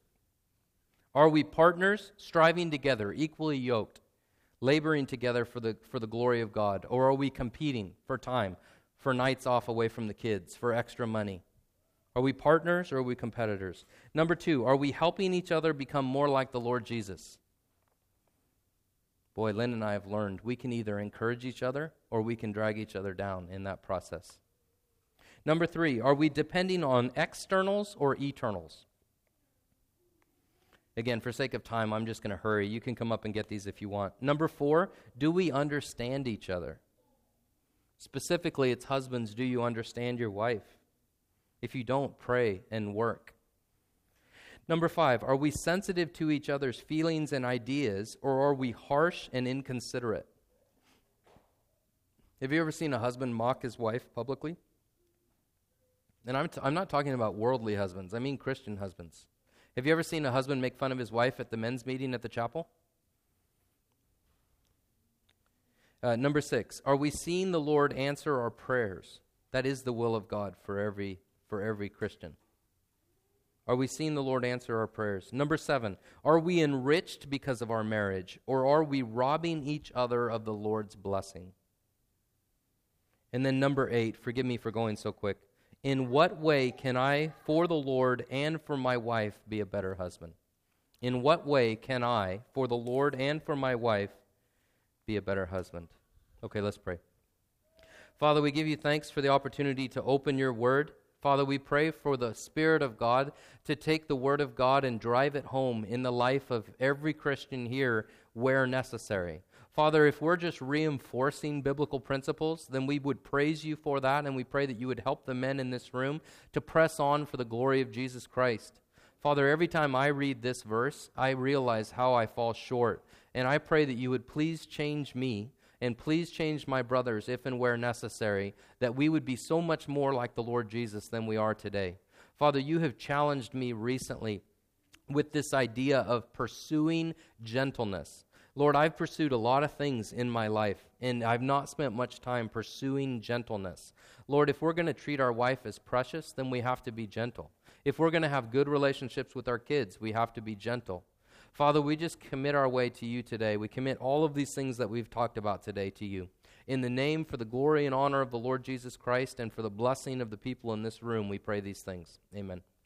Are we partners, striving together, equally yoked, laboring together for the glory of God? Or are we competing for time, for nights off away from the kids, for extra money? Are we partners or are we competitors? Number 2, are we helping each other become more like the Lord Jesus? Boy, Lynn and I have learned we can either encourage each other or we can drag each other down in that process. Number 3, are we depending on externals or eternals? Again, for sake of time, I'm just going to hurry. You can come up and get these if you want. Number 4, do we understand each other? Specifically, it's husbands, do you understand your wife? If you don't, pray and work. Number 5, are we sensitive to each other's feelings and ideas, or are we harsh and inconsiderate? Have you ever seen a husband mock his wife publicly? And I'm not talking about worldly husbands. I mean Christian husbands. Have you ever seen a husband make fun of his wife at the men's meeting at the chapel? Number 6, are we seeing the Lord answer our prayers? That is the will of God for every Christian. Are we seeing the Lord answer our prayers? Number 7, are we enriched because of our marriage, or are we robbing each other of the Lord's blessing? And then number 8, forgive me for going so quick. In what way can I, for the Lord and for my wife, be a better husband? In what way can I, for the Lord and for my wife, be a better husband? Okay, let's pray. Father, we give you thanks for the opportunity to open your word. Father, we pray for the Spirit of God to take the word of God and drive it home in the life of every Christian here where necessary. Father, if we're just reinforcing biblical principles, then we would praise you for that, and we pray that you would help the men in this room to press on for the glory of Jesus Christ. Father, every time I read this verse, I realize how I fall short, and I pray that you would please change me and please change my brothers if and where necessary, that we would be so much more like the Lord Jesus than we are today. Father, you have challenged me recently with this idea of pursuing gentleness. Lord, I've pursued a lot of things in my life, and I've not spent much time pursuing gentleness. Lord, if we're going to treat our wife as precious, then we have to be gentle. If we're going to have good relationships with our kids, we have to be gentle. Father, we just commit our way to you today. We commit all of these things that we've talked about today to you. In the name, for the glory and honor of the Lord Jesus Christ, and for the blessing of the people in this room, we pray these things. Amen.